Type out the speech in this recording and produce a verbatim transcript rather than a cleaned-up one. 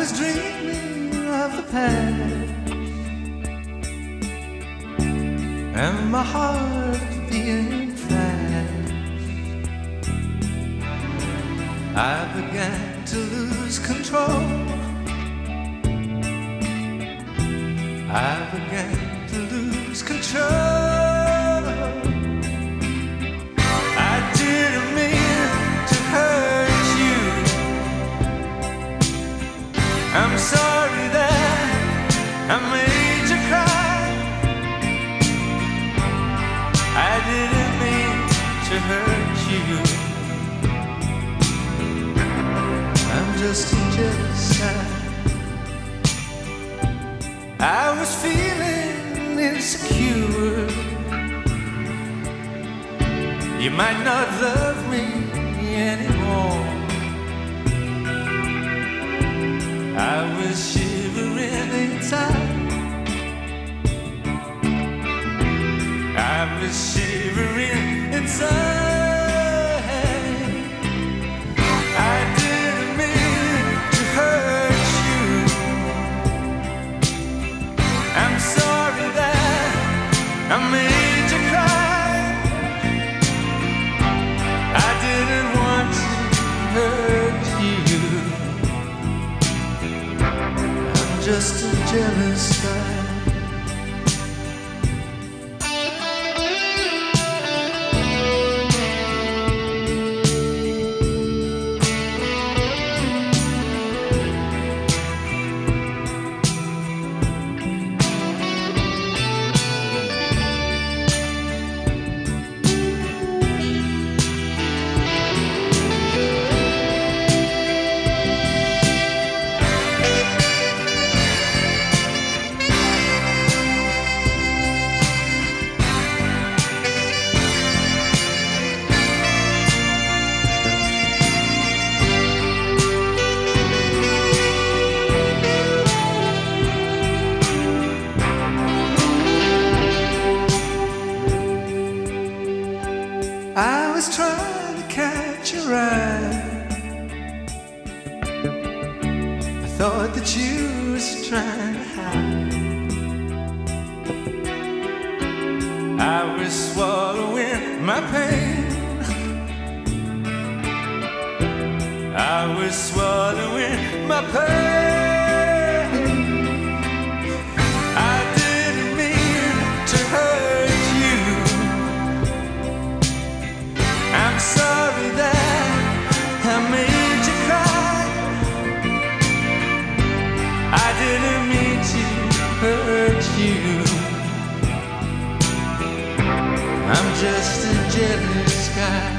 was dreaming of the past, and my heart beating fast. I began to lose control. I began to lose control. I didn't mean to hurt you. I'm sorry that I made you cry. I didn't mean to hurt you. I'm just a jealous guy. I was feeling insecure. You might not love me anymore. I was shivering inside. I was shivering inside. I didn't mean to hurt you. I'm sorry that I made you cry. I didn't want to hurt you. I'm just a jealous guy. I was trying to catch your eye. I thought that you was trying to hide. I was swallowing my pain. I was swallowing my pain. I didn't mean to hurt you. I'm sorry that I made you cry. I didn't mean to hurt you. I'm just a jealous guy.